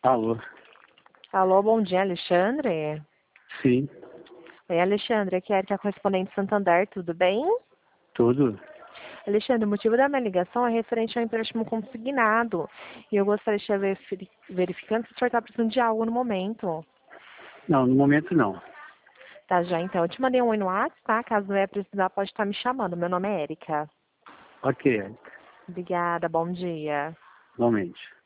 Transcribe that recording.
Alô? Alô, bom dia, Alexandre. Sim, Oi, Alexandre, aqui é a Erika, correspondente Santander, tudo bem? tudo. Alexandre, o motivo da minha ligação é referente ao empréstimo consignado. E eu gostaria de estar verificando se o senhor está precisando de algo no momento. Não, no momento não. Tá, já então. Eu te mandei um oi no WhatsApp, tá? Caso venha precisar, pode estar me chamando. Meu nome é Erika. Ok, Obrigada, bom dia. igualmente.